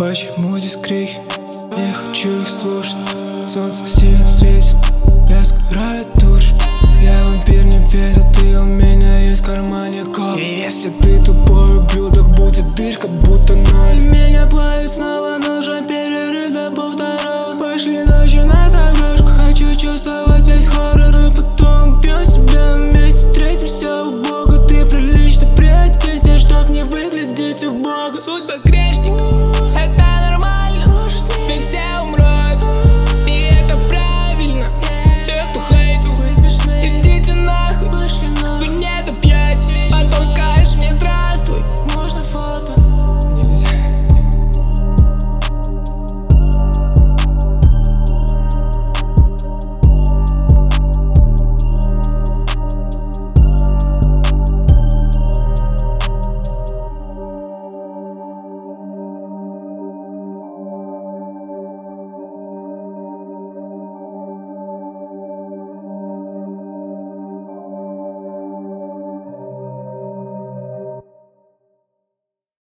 Почему здесь крики? Не хочу их слушать. Солнце сильно светит, я сгораю тут же. Я вампир, не верю, ты у меня есть в кармане коп. И если ты тупой ублюдок, будет дырка, будто ноль. И меня плавит, снова нужен перерыв.